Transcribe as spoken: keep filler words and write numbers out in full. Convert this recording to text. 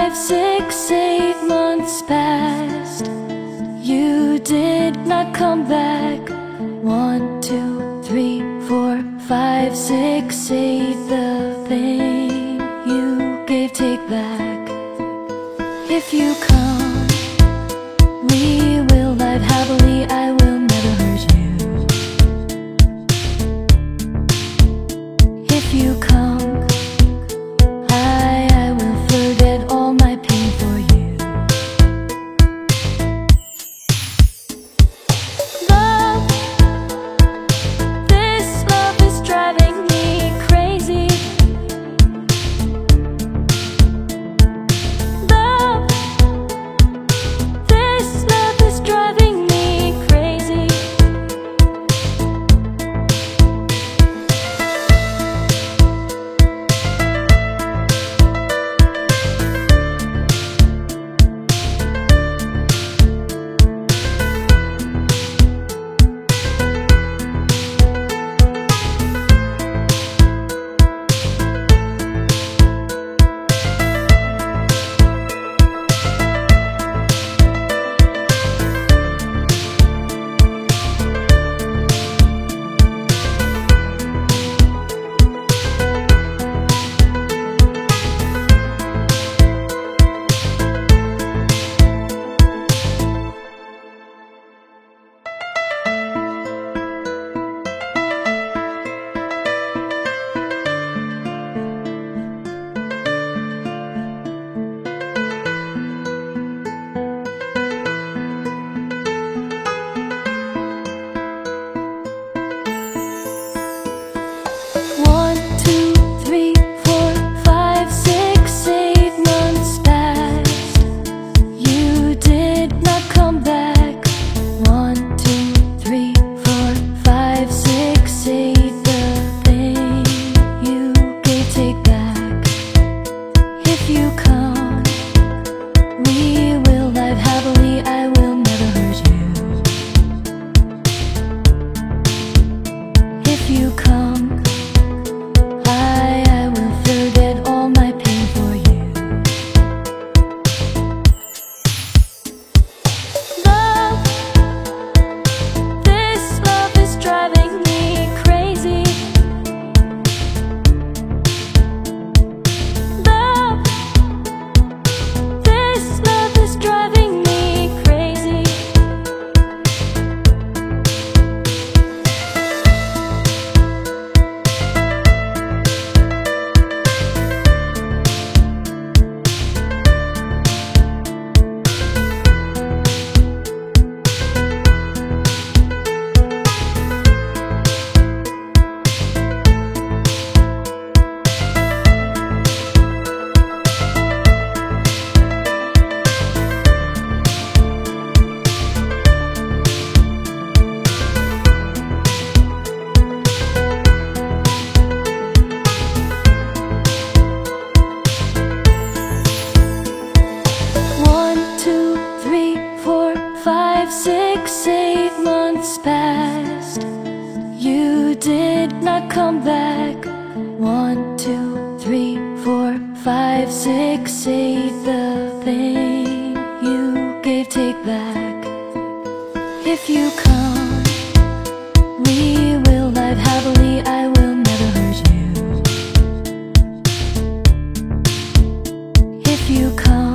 Five, six, eight months passed. You did not come back. One, two, three, four, five, six, eight. The pain you gave, take back. If you come, we will live happily. I will never hurt you. If you come, I, I will forget all my pain for you. Love, this love is driving me crazy. Love, this love is driving me crazy. One, two, three, four, five, six, eight months passed. You did not come back. One, two, three, four, five, six, eight. The pain you gave, take back. If you come, we will live happily. I will never hurt you. If you come, I, I will forget all my pain for you. Love, this love is driving me crazy. Love, this love is driving me crazy. One, two, three, four, five, six, eight months passed. You did not come back. One, two, three, four, five, six, eight. The pain you gave, take back. If you come, we will live happily. I will never hurt you. If you come,